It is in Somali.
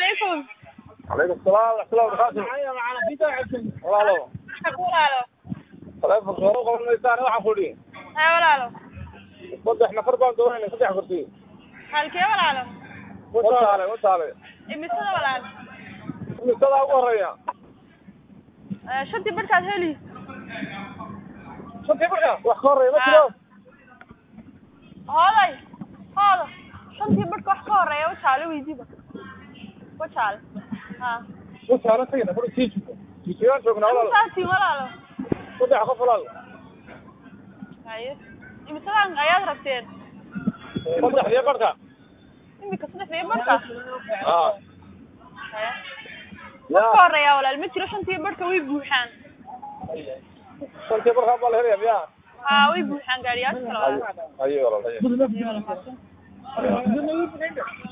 عليكم. عليكم السلام ورحمة الله وبركاته. walaalo. walaalo. Taleefanka hore u qabanaysaa waxaan ku dhihi. walaalo. Saddex nafar baan doonaynaa saddex kursi. halkee walaalo? Wataale. imisada walaalo? Imisada ugu horeeya. shantii barkaad heli. Shantii barka wax ka horeeya ma jiro. hooday shantii barka wax ka horeeya wataale weydiiba. wataale wataale tagina fur sii joogo. Jisiyaan joognaa walaalo. saatiin walaalo. saddex qof walaalo. haye imisadaan ayaad rabteen? saddex barka. imika saddex barka? haye ka horeeya walaal ma jiro shantii barka way buuxaan. shantii barka baa la helayaa miyaa? way buuxaan gaariyaasha kale walaal. ayo walaal.